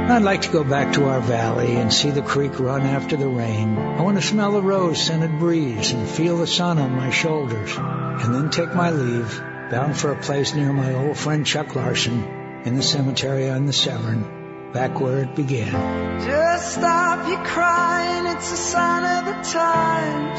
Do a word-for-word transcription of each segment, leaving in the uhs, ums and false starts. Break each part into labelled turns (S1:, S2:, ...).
S1: I'd like to go back to our valley and see the creek run after the rain. I want to smell the rose-scented breeze and feel the sun on my shoulders, and then take my leave, bound for a place near my old friend Chuck Larson in the cemetery on the Severn, back where it began.
S2: Just stop your crying, it's a sign of the times.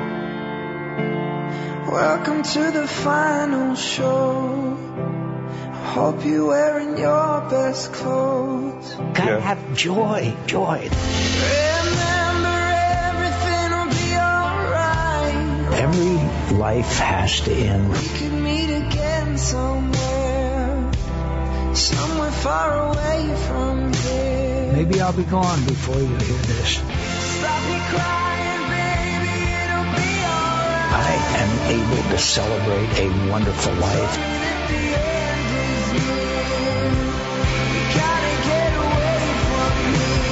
S2: Welcome to the final show. Hope you're wearing your best clothes.
S1: Gotta
S3: Yeah.
S1: have joy, joy.
S2: Remember, everything will be alright.
S1: Every life has to end.
S2: We could meet again somewhere, somewhere far away from here.
S1: Maybe I'll be gone before you hear this.
S2: Stop your crying, baby, it'll be alright.
S1: I am able to celebrate a wonderful life.
S2: At the end is near. We gotta get away from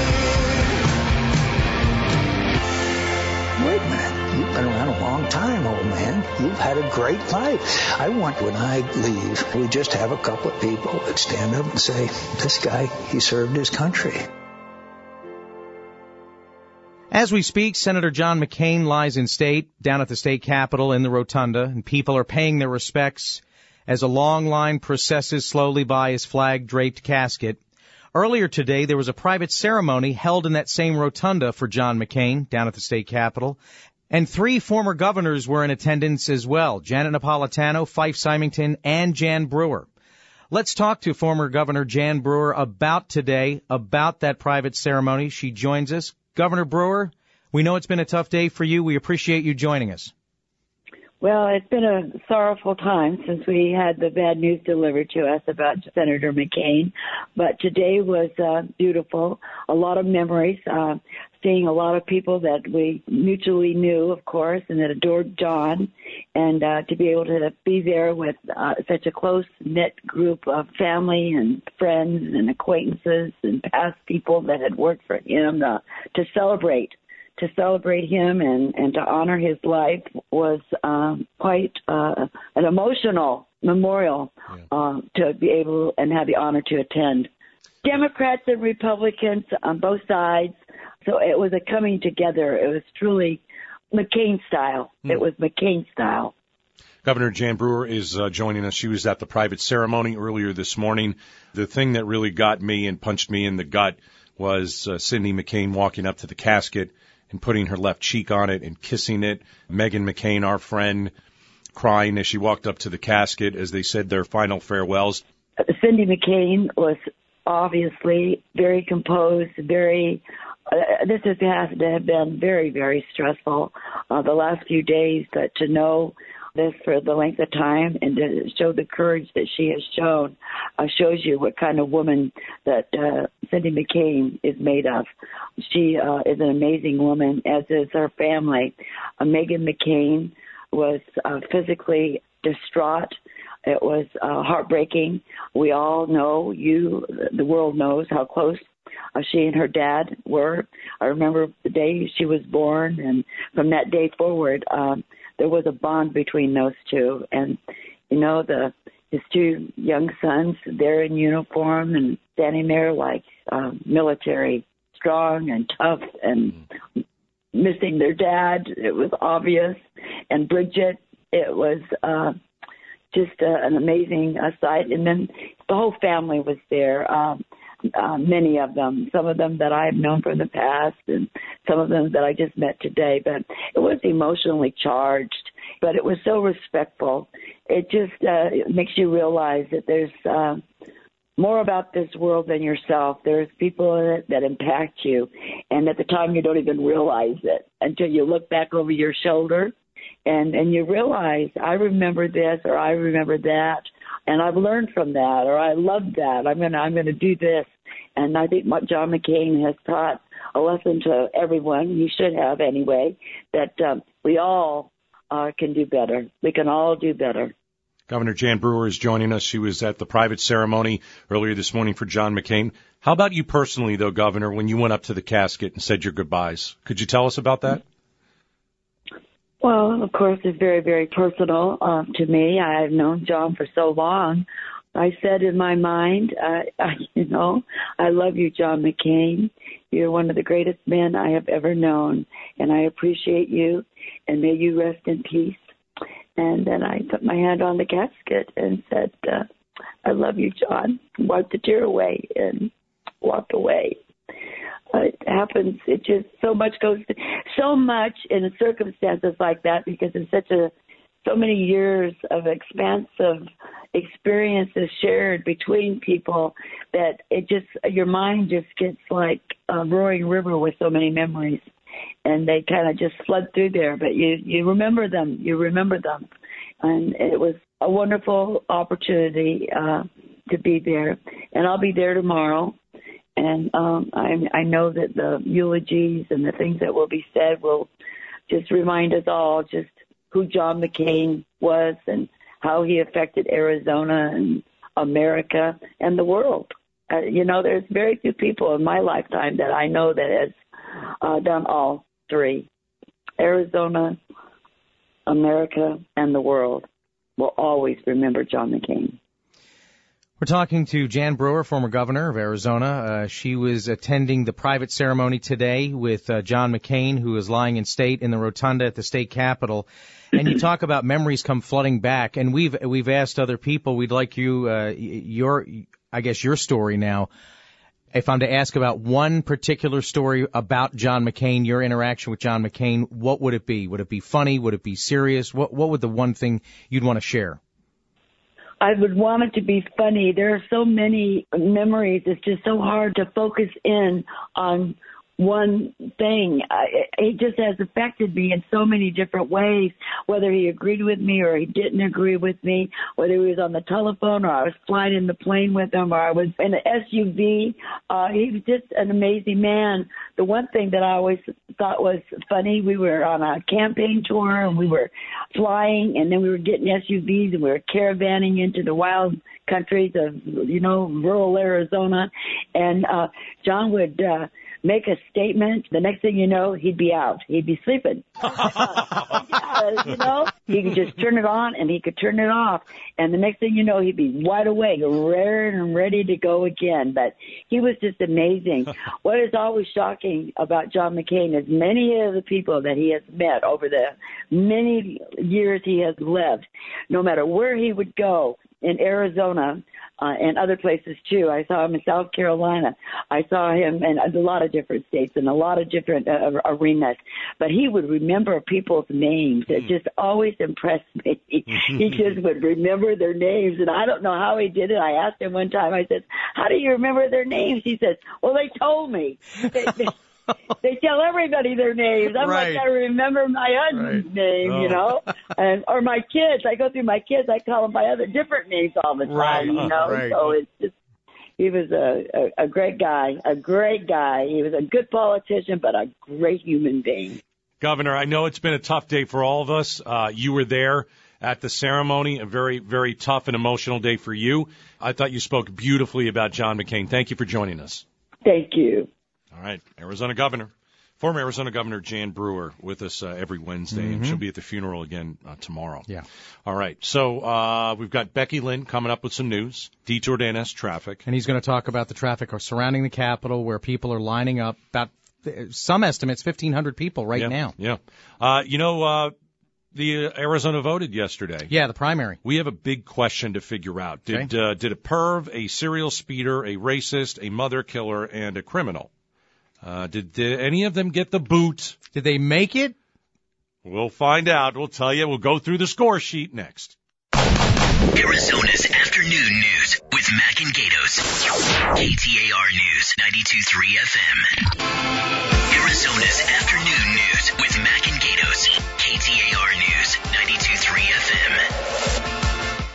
S2: here.
S1: Wait a minute. You've been around a long time, old man. You've had a great life. I want when I leave, we just have a couple of people that stand up and say, this guy, he served his country.
S4: As we speak, Senator John McCain lies in state down at the state capitol in the rotunda, and people are paying their respects as a long line processes slowly by his flag-draped casket. Earlier today, there was a private ceremony held in that same rotunda for John McCain down at the state capitol, and three former governors were in attendance as well, Janet Napolitano, Fife Symington, and Jan Brewer. Let's talk to former Governor Jan Brewer about today, about that private ceremony. She joins us. Governor Brewer, we know it's been a tough day for you. We appreciate you joining us.
S5: Well, it's been a sorrowful time since we had the bad news delivered to us about Senator McCain. But today was uh, beautiful. A lot of memories, uh, seeing a lot of people that we mutually knew, of course, and that adored John. And uh, to be able to be there with uh, such a close-knit group of family and friends and acquaintances and past people that had worked for him uh, to celebrate. To celebrate him and, and to honor his life was um, quite uh, an emotional memorial yeah. uh, to be able and have the honor to attend. Democrats and Republicans on both sides, so it was a coming together. It was truly McCain style. Mm. It was McCain style.
S3: Governor Jan Brewer is uh, joining us. She was at the private ceremony earlier this morning. The thing that really got me and punched me in the gut was uh, Cindy McCain walking up to the casket and putting her left cheek on it and kissing it. Meghan McCain, our friend, crying as she walked up to the casket as they said their final farewells.
S5: Cindy McCain was obviously very composed, very, uh, this has, has to have been very, very stressful uh, the last few days, but to know this for the length of time and to show the courage that she has shown uh, shows you what kind of woman that uh, Cindy McCain is made of. She uh, is an amazing woman, as is her family. Uh, Meghan McCain was uh, physically distraught. It was uh, heartbreaking. We all know, you, the world knows how close uh, she and her dad were. I remember the day she was born, and from that day forward, um, there was a bond between those two. And, you know, the his two young sons, they're in uniform and standing there like um, military, strong and tough and missing their dad. It was obvious. And Bridget, it was uh, just uh, an amazing uh, sight. And then the whole family was there. Um, Uh, many of them, some of them that I have known from the past and some of them that I just met today. But it was emotionally charged, but it was so respectful. It just uh, it makes you realize that there's uh, more about this world than yourself. There's people in it that impact you, and at the time you don't even realize it until you look back over your shoulder and, and you realize, I remember this or I remember that. And I've learned from that, or I love that. I'm gonna, I'm gonna do this. And I think what John McCain has taught a lesson to everyone. He should have anyway. That um, we all uh, can do better. We can all do better.
S3: Governor Jan Brewer is joining us. She was at the private ceremony earlier this morning for John McCain. How about you personally, though, Governor, when you went up to the casket and said your goodbyes? Could you tell us about that?
S5: Well, of course, it's very, very personal uh, to me. I've known John for so long. I said in my mind, uh, I, you know, I love you, John McCain. You're one of the greatest men I have ever known, and I appreciate you, and may you rest in peace. And then I put my hand on the casket and said, uh, I love you, John. Wiped the tear away and walked away. Uh, it happens. It just so much goes, so much in circumstances like that, because it's such a, so many years of expansive experiences shared between people that it just, your mind just gets like a roaring river with so many memories, and they kind of just flood through there. But you, you remember them. You remember them, and it was a wonderful opportunity uh, to be there. And I'll be there tomorrow. And um, I, I know that the eulogies and the things that will be said will just remind us all just who John McCain was and how he affected Arizona and America and the world. Uh, you know, there's very few people in my lifetime that I know that has uh, done all three. Arizona, America, and the world will always remember John McCain.
S4: We're talking to Jan Brewer, former governor of Arizona. Uh, she was attending the private ceremony today with uh, John McCain, who is lying in state in the rotunda at the state capitol. And you talk about memories come flooding back. And we've we've asked other people. We'd like you, uh, your, I guess, your story now. If I'm to ask about one particular story about John McCain, your interaction with John McCain, what would it be? Would it be funny? Would it be serious? What what would the one thing you'd want to share?
S5: I would want it to be funny. There are so many memories. It's just so hard to focus in on one thing. I, it just has affected me in so many different ways, whether he agreed with me or he didn't agree with me, whether he was on the telephone or I was flying in the plane with him or I was in an S U V. Uh, he was just an amazing man. The one thing that I always thought was funny, we were on a campaign tour and we were flying, and then we were getting S U Vs and we were caravanning into the wild countries of, you know, rural Arizona. And uh, John would uh, make a statement. The next thing you know, he'd be out. He'd be sleeping. Yeah, you know, he could just turn it on and he could turn it off. And the next thing you know, he'd be wide awake, raring and ready to go again. But he was just amazing. What is always shocking about John McCain is many of the people that he has met over the many years he has lived, no matter where he would go in Arizona, Uh, and other places, too. I saw him in South Carolina. I saw him in a lot of different states and a lot of different uh, arenas. But he would remember people's names. It just always impressed me. He just would remember their names. And I don't know how he did it. I asked him one time, I said, how do you remember their names? He says, well, they told me. They, they, they tell everybody their names. I'm
S4: Right.
S5: like, I remember my husband's
S4: Right.
S5: name,
S4: Oh.
S5: you know, and or my kids. I go through my kids. I call them by other different names all the time,
S4: Right.
S5: you know.
S4: Right.
S5: So it's just, he was a, a, a great guy, a great guy. He was a good politician, but a great human being.
S3: Governor, I know it's been a tough day for all of us. Uh, you were there at the ceremony, a very, very tough and emotional day for you. I thought you spoke beautifully about John McCain. Thank you for joining us.
S5: Thank you.
S3: All right, Arizona Governor, former Arizona Governor Jan Brewer with us uh, every Wednesday, mm-hmm. and she'll be at the funeral again uh, tomorrow.
S4: Yeah.
S3: All right, so uh, we've got Becky Lynn coming up with some news, Detour to N S traffic.
S4: And he's going to talk about the traffic surrounding the Capitol where people are lining up. About some estimates, fifteen hundred people right
S3: yeah,
S4: now.
S3: Yeah. Uh, you know, uh, the uh, Arizona voted yesterday.
S4: Yeah, the primary.
S3: We have a big question to figure out. Did
S4: Okay.
S3: uh, did a perv, a serial speeder, a racist, a mother killer, and a criminal, uh, did, did any of them get the boot?
S4: Did they make it?
S3: We'll find out. We'll tell you. We'll go through the score sheet next.
S6: Arizona's afternoon news with Mac and Gatos. K T A R News, ninety-two point three F M. Arizona's afternoon news with Mac and Gatos. K T A R News, ninety-two point three F M.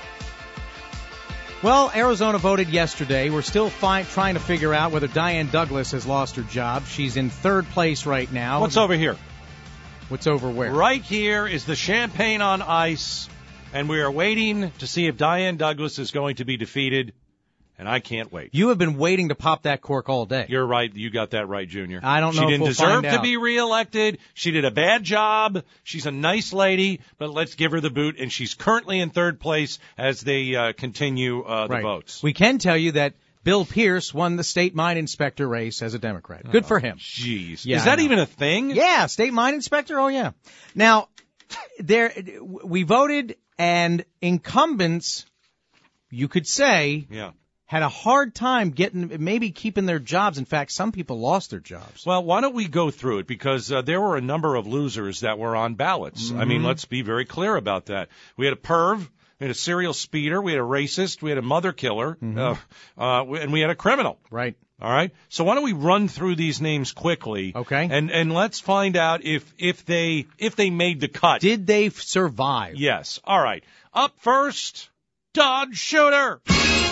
S4: Well, Arizona voted yesterday. We're still fi- trying to figure out whether Diane Douglas has lost her job. She's in third place right now.
S3: What's over here?
S4: What's over where?
S3: Right here is the champagne on ice, and we are waiting to see if Diane Douglas is going to be defeated And I can't wait.
S4: You have been waiting to pop that cork all day.
S3: You're right. You got that right, Junior.
S4: I don't know
S3: She
S4: if
S3: didn't
S4: we'll
S3: deserve
S4: find
S3: to
S4: out.
S3: be reelected. She did a bad job. She's a nice lady, but let's give her the boot. And she's currently in third place as they uh, continue uh, the
S4: Right.
S3: votes.
S4: We can tell you that Bill Pierce won the state mine inspector race as a Democrat. Good for him.
S3: Jeez.
S4: Yeah,
S3: Is
S4: I
S3: that
S4: know.
S3: even a thing?
S4: Yeah, state mine inspector. Oh yeah. Now, there we voted, and incumbents, you could say,
S3: Yeah.
S4: had a hard time getting, maybe keeping their jobs. In fact, some people lost their jobs.
S3: Well, why don't we go through it? Because uh, there were a number of losers that were on ballots. I mean, let's be very clear about that. We had a perv. We had a serial speeder. We had a racist. We had a mother killer. Uh, uh, and we had a criminal.
S4: Right.
S3: All right. So why don't we run through these names quickly?
S4: Okay.
S3: And and let's find out if if they if they made the cut.
S4: Did they f- survive?
S3: Yes. All right. Up first, Don Shooter.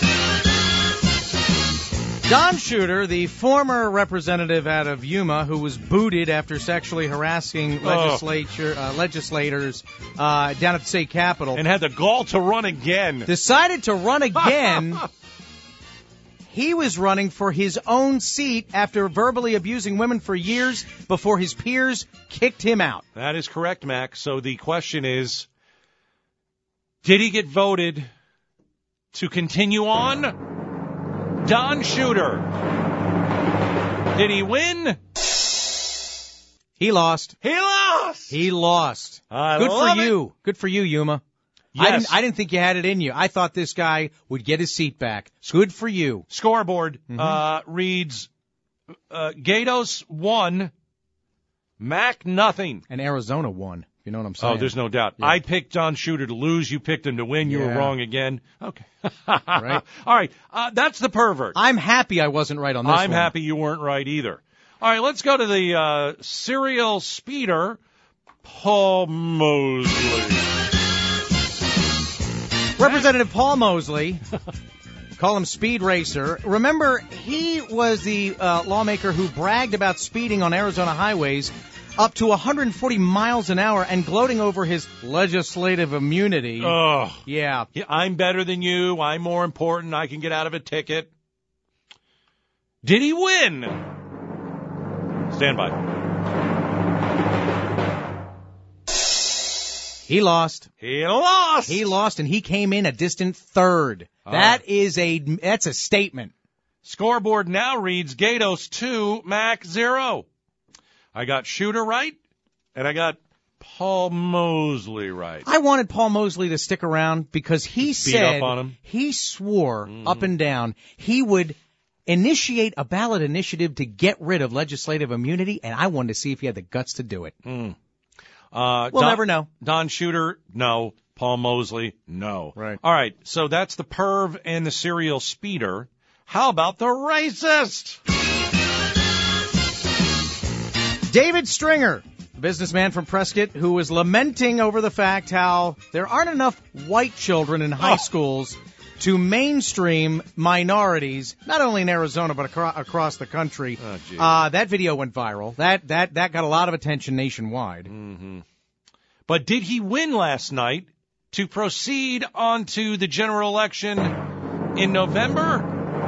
S4: Don Shooter, the former representative out of Yuma who was booted after sexually harassing legislature uh, legislators uh, down at the state capitol,
S3: And had the gall to run again.
S4: decided to run again. He was running for his own seat after verbally abusing women for years before his peers kicked him out.
S3: That is correct, Mac. So the question is, did he get voted to continue on? Don Shooter. Did he win?
S4: He lost.
S3: He lost.
S4: He lost.
S3: I
S4: Good
S3: love
S4: for
S3: it.
S4: you. Good for you, Yuma. I
S3: Yes.
S4: didn't, I didn't think you had it in you. I thought this guy would get his seat back. Good for you.
S3: Scoreboard uh, reads uh, Gatos won, Mac nothing.
S4: And Arizona won. You know what I'm saying?
S3: Oh, there's no doubt. I picked Don Shooter to lose. You picked him to win. You were
S4: Yeah.
S3: wrong again. Okay.
S4: Right.
S3: All right. Uh, that's the pervert.
S4: I'm happy I wasn't right on this
S3: I'm
S4: one.
S3: happy you weren't right either. All right, let's go to the uh, serial speeder, Paul Mosley.
S4: Representative Paul Mosley, call him Speed Racer. Remember, he was the uh, lawmaker who bragged about speeding on Arizona highways up to one hundred forty miles an hour and gloating over his legislative immunity.
S3: Ugh.
S4: Yeah.
S3: Yeah, I'm better than you. I'm more important. I can get out of a ticket. Did he win? Stand by.
S4: He lost.
S3: He lost.
S4: He lost, and he came in a distant third.
S3: Ah.
S4: That is a that's a statement.
S3: Scoreboard now reads Gatos two, Mac zero. I got Shooter right, and I got Paul Mosley right.
S4: I wanted Paul Mosley to stick around because he
S3: Beat
S4: said
S3: up on him.
S4: he swore up and down he would initiate a ballot initiative to get rid of legislative immunity, and I wanted to see if he had the guts to do it.
S3: Uh,
S4: We'll
S3: Don,
S4: never know.
S3: Don Shooter, no. Paul Mosley, no.
S4: Right.
S3: All right, so that's the perv and the serial speeder. How about the racist?
S4: David Stringer, a businessman from Prescott, who was lamenting over the fact how there aren't enough white children in high
S3: Oh.
S4: schools to mainstream minorities, not only in Arizona but acro- across the country.
S3: Oh, gee.
S4: uh, that video went viral. That that that got a lot of attention nationwide.
S3: But did he win last night to proceed on to the general election in November?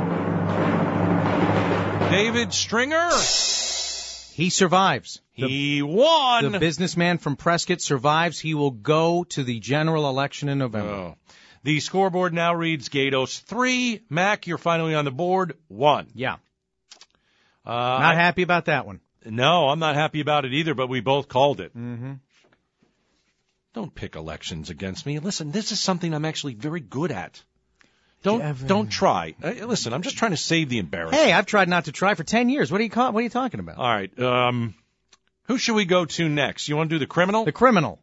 S3: David Stringer,
S4: He survives. The,
S3: he won.
S4: the businessman from Prescott survives. He will go to the general election in November.
S3: Oh. The scoreboard now reads Gatos three. Mac, you're finally on the board. One.
S4: Yeah,
S3: Uh,
S4: not
S3: I-
S4: happy about that one.
S3: No, I'm not happy about it either, but we both called it. Mm-hmm. Don't pick elections against me. Listen, this is something I'm actually very good at. Don't
S4: Kevin.
S3: don't try. Uh, listen, I'm just trying to save the embarrassment.
S4: Hey, I've tried not to try for ten years. What are you call, What are you talking about?
S3: All right. Um, who should we go to next? You want to do the criminal?
S4: The criminal.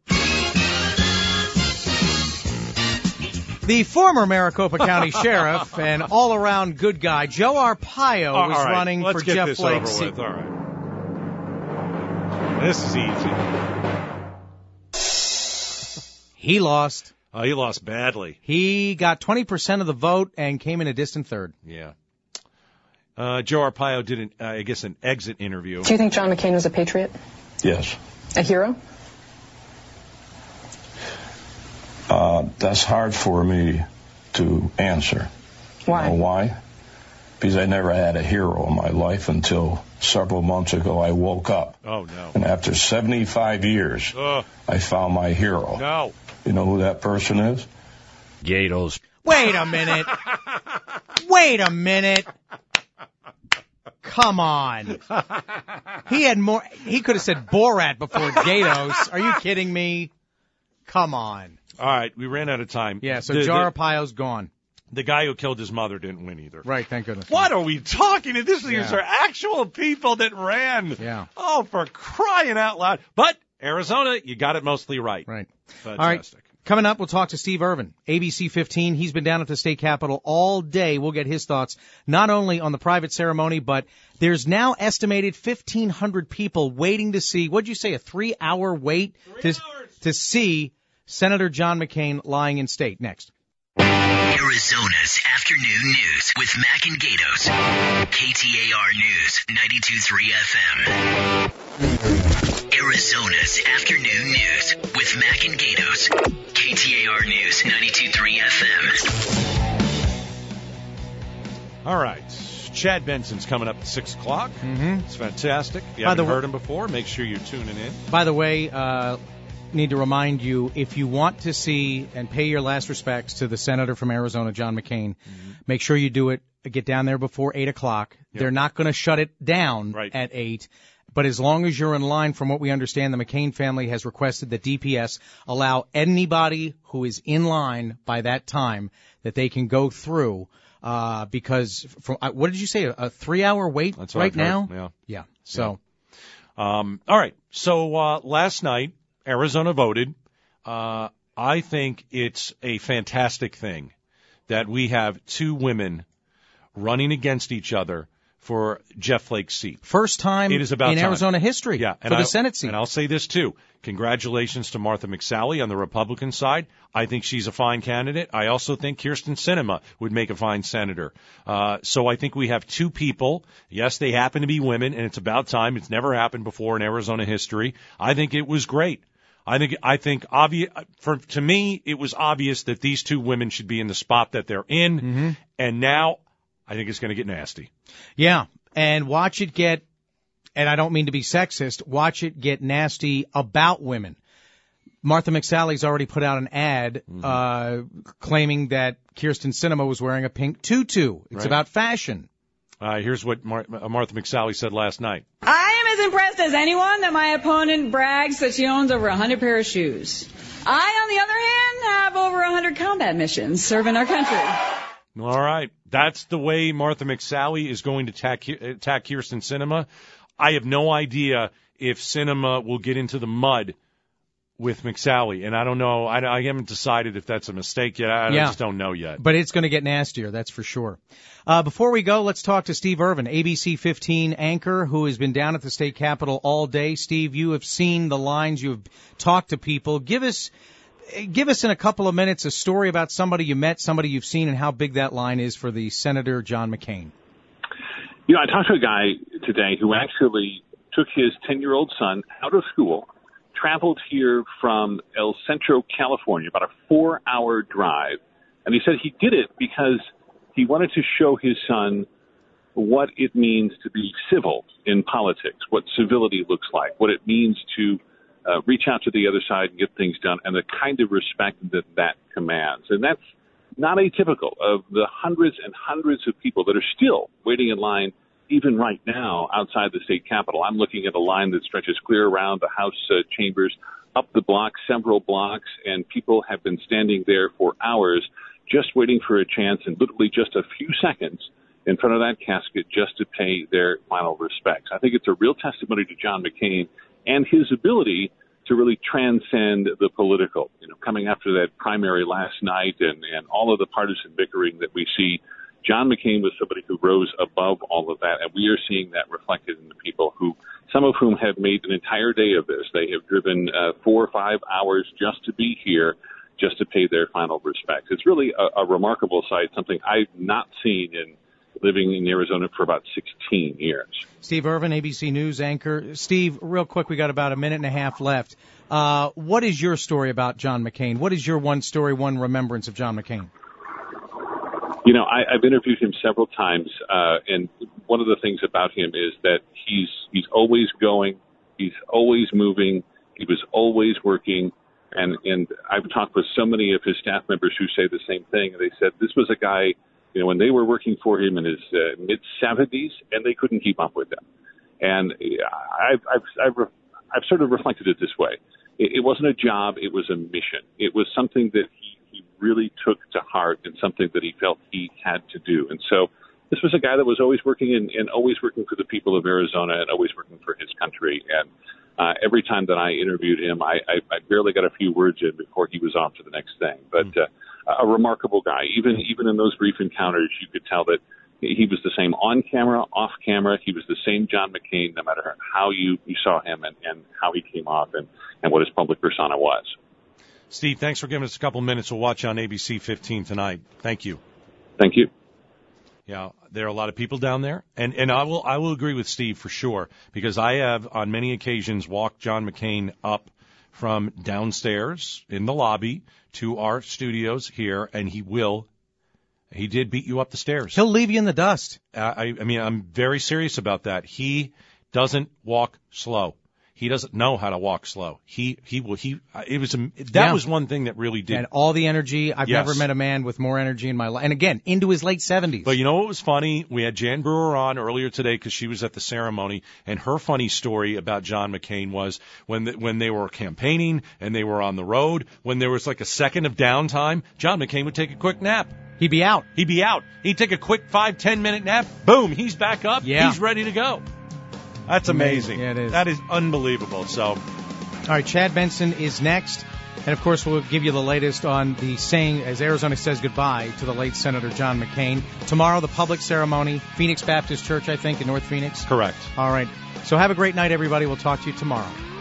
S4: The former Maricopa County Sheriff and all-around good guy, Joe Arpaio,
S3: All
S4: was
S3: right,
S4: running
S3: let's
S4: for
S3: get
S4: Jeff
S3: this
S4: Flake's
S3: over
S4: seat.
S3: with. All right. This is easy.
S4: He lost.
S3: Oh, he lost badly.
S4: He got twenty percent of the vote and came in a distant third.
S3: Yeah. Uh, Joe Arpaio did, an, uh, I guess, an exit interview.
S7: Do you think John McCain was a patriot?
S8: Yes.
S7: A hero?
S8: Uh, that's hard for me to answer.
S7: Why?
S8: You know why? because I never had a hero in my life until several months ago I woke up.
S3: Oh, no.
S8: And after seventy-five years,
S3: Ugh.
S8: I found my hero.
S3: No.
S8: You know who that person is?
S9: Gatos.
S4: Wait a minute. Wait a minute. Come on. He had more. He could have said Borat before Gatos. Are you kidding me? Come on.
S3: All right, we ran out of time.
S4: Yeah, so
S3: the,
S4: Jar
S3: the,
S4: Arpaio's gone.
S3: the guy who killed his mother didn't win either.
S4: Right, thank goodness.
S3: What are we talking? This These
S4: Yeah.
S3: are actual people that ran.
S4: Yeah.
S3: Oh, for crying out loud. But Arizona, you got it mostly right.
S4: Right.
S3: Fantastic.
S4: All right. Coming up, we'll talk to Steve Irvin, A B C fifteen. He's been down at the state capitol all day. We'll get his thoughts not only on the private ceremony, but there's now estimated fifteen hundred people waiting to see, what'd you say, a three-hour wait
S3: Three
S4: to,
S3: hours.
S4: to see Senator John McCain lying in state. Next.
S6: Arizona's afternoon news with Mac and Gatos. K T A R News, ninety-two point three F M. Arizona's afternoon news with Mac and Gatos. K T A R News, ninety-two point three F M.
S3: All right. Chad Benson's coming up at six o'clock.
S4: Mm-hmm.
S3: It's fantastic. If you
S4: By
S3: haven't
S4: the
S3: heard him before, make sure you're tuning in.
S4: By the way, uh, need to remind you, if you want to see and pay your last respects to the senator from Arizona, John McCain, mm-hmm. make sure you do it. Get down there before eight o'clock. Yep. They're not going to shut it down
S3: right.
S4: at eight. But as long as you're in line, from what we understand, the McCain family has requested that D P S allow anybody who is in line by that time that they can go through. Uh, because from, uh, what did you say? A, a three-hour wait
S3: That's what
S4: right
S3: I've heard.
S4: now?
S3: Yeah.
S4: Yeah. So.
S3: Yeah. Um, all right. So uh, last night, Arizona voted. Uh, I think it's a fantastic thing that we have two women running against each other for Jeff Flake's seat.
S4: First time
S3: it is about
S4: in
S3: time.
S4: Arizona history
S3: yeah,
S4: for the
S3: I,
S4: Senate seat.
S3: And I'll say this, too. Congratulations to Martha McSally on the Republican side. I think she's a fine candidate. I also think Kirsten Sinema would make a fine senator. Uh, so I think we have two people. Yes, they happen to be women, and it's about time. It's never happened before in Arizona history. I think it was great. I think I think obvious for to me it was obvious that these two women should be in the spot that they're in,
S4: mm-hmm.
S3: and now I think it's going to get nasty.
S4: Yeah, and watch it get, and I don't mean to be sexist, watch it get nasty about women. Martha McSally's already put out an ad mm-hmm. uh claiming that Kirsten Sinema was wearing a pink tutu. It's
S3: right.
S4: about fashion.
S3: Uh, here's what Mar- Martha McSally said last night.
S10: I am as impressed as anyone that my opponent brags that she owns over one hundred pair of shoes. I, on the other hand, have over one hundred combat missions serving our country.
S3: All right. That's the way Martha McSally is going to attack, attack Kirsten Sinema. I have no idea if Sinema will get into the mud with McSally, and I don't know. I, I haven't decided if that's a mistake yet. I,
S4: yeah.
S3: I just don't know yet.
S4: But it's going to get nastier, that's for sure. Uh, before we go, let's talk to Steve Irvin, A B C fifteen anchor, who has been down at the state capitol all day. Steve, you have seen the lines. You have talked to people. Give us, give us in a couple of minutes a story about somebody you met, somebody you've seen, and how big that line is for the Senator John McCain.
S11: You know, I talked to a guy today who actually took his ten-year-old son out of school, traveled here from El Centro, California, about a four-hour drive. And he said he did it because he wanted to show his son what it means to be civil in politics, what civility looks like, what it means to uh, reach out to the other side and get things done, and the kind of respect that that commands. And that's not atypical of the hundreds and hundreds of people that are still waiting in line even right now outside the state capitol. I'm looking at a line that stretches clear around the House uh, chambers, up the block, several blocks, and people have been standing there for hours just waiting for a chance in literally just a few seconds in front of that casket just to pay their final respects. I think it's a real testimony to John McCain and his ability to really transcend the political. You know, coming after that primary last night and, and all of the partisan bickering that we see, John McCain was somebody who rose above all of that, and we are seeing that reflected in the people who, some of whom have made an entire day of this. They have driven uh, four or five hours just to be here, just to pay their final respects. It's really a, a remarkable sight, something I've not seen in living in Arizona for about sixteen years.
S4: Steve Irvin, A B C News anchor. Steve, real quick, we got about a minute and a half left. Uh, what is your story about John McCain? What is your one story, one remembrance of John McCain?
S11: You know, I, I've interviewed him several times, uh, and one of the things about him is that he's he's always going, he's always moving, he was always working, and and I've talked with so many of his staff members who say the same thing. They said this was a guy, you know, when they were working for him in his uh, mid seventies, and they couldn't keep up with him. And I've I've I've, re- I've sort of reflected it this way: it, it wasn't a job; it was a mission. It was something that he. He really took to heart and something that he felt he had to do. And so this was a guy that was always working and, and always working for the people of Arizona and always working for his country. And uh, every time that I interviewed him, I, I, I barely got a few words in before he was off to the next thing. But uh, a remarkable guy. Even even in those brief encounters, you could tell that he was the same on camera, off camera. He was the same John McCain, no matter how you, you saw him and, and how he came off and, and what his public persona was.
S3: Steve, thanks for giving us a couple minutes. We'll watch on A B C fifteen tonight. Thank you.
S11: Thank you.
S3: Yeah, there are a lot of people down there, and, and I will I will agree with Steve for sure, because I have on many occasions walked John McCain up from downstairs in the lobby to our studios here, and he will. He did beat you up the stairs.
S4: He'll leave you in the dust.
S3: Uh, I, I mean, I'm very serious about that. He doesn't walk slow. He doesn't know how to walk slow. He he will he. It was a, that
S4: yeah.
S3: was one thing that really did.
S4: And all the energy. I've
S3: yes.
S4: never met a man with more energy in my life. And again, into his late seventies.
S3: But you know what was funny? We had Jan Brewer on earlier today because she was at the ceremony, and her funny story about John McCain was when the, when they were campaigning and they were on the road, when there was like a second of downtime, John McCain would take a quick nap.
S4: He'd be out.
S3: He'd be out. He'd take a quick five ten minute nap. Boom, he's back up.
S4: Yeah.
S3: He's ready to go. That's amazing.
S4: Yeah, it is.
S3: That is unbelievable. So,
S4: all right, Chad Benson is next. And, of course, we'll give you the latest on the saying as Arizona says goodbye to the late Senator John McCain. Tomorrow, the public ceremony, Phoenix Baptist Church, I think, in North Phoenix.
S3: Correct.
S4: All right. So have a great night, everybody. We'll talk to you tomorrow.